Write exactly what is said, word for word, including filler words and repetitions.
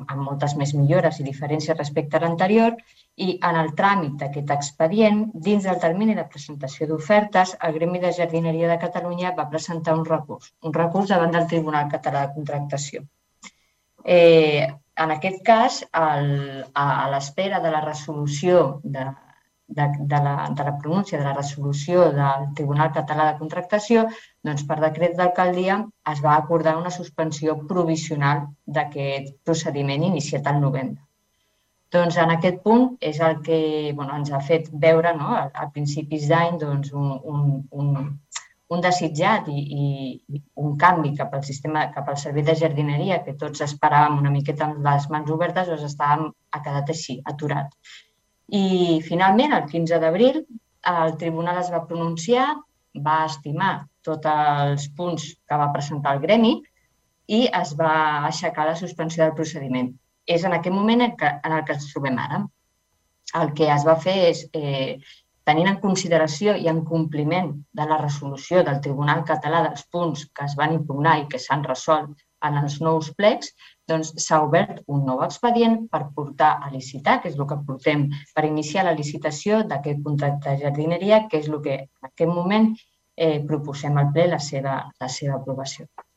amb moltes més millores i diferències respecte a l'anterior, i en el tràmit d'aquest expedient, dins del termini de presentació d'ofertes, el Gremi de Jardineria de Catalunya va presentar un recurs, un recurs davant del Tribunal Català de Contractació. Eh, en aquest cas, el, a, a l'espera de la resolució de, de, de, la, de la pronúncia de la resolució del Tribunal Català de Contractació, doncs per decret d'alcaldia es va acordar una suspensió provisional d'aquest procediment iniciat al novembre. Doncs en aquest punt és el que bueno, ens ha fet veure, no, a, a principis d'any doncs, un, un, un, un desitjat i, i un canvi cap al sistema, cap al servei de jardineria que tots esperàvem una miqueta amb les mans obertes, doncs estàvem, ha quedat així, aturat. I finalment, el quinze d'abril, el tribunal es va pronunciar, va estimar tots els punts que va presentar el gremi i es va aixecar la suspensió del procediment. És en aquest moment en, que, en el que ens trobem ara. El que es va fer és, eh, tenint en consideració i en compliment de la resolució del Tribunal Català dels punts que es van impugnar i que s'han resolt en els nous plecs, doncs s'ha obert un nou expedient per portar a licitar, que és el que portem per iniciar la licitació d'aquest contracte de jardineria, que és el que en aquest moment eh, proposem al ple la seva, la seva aprovació.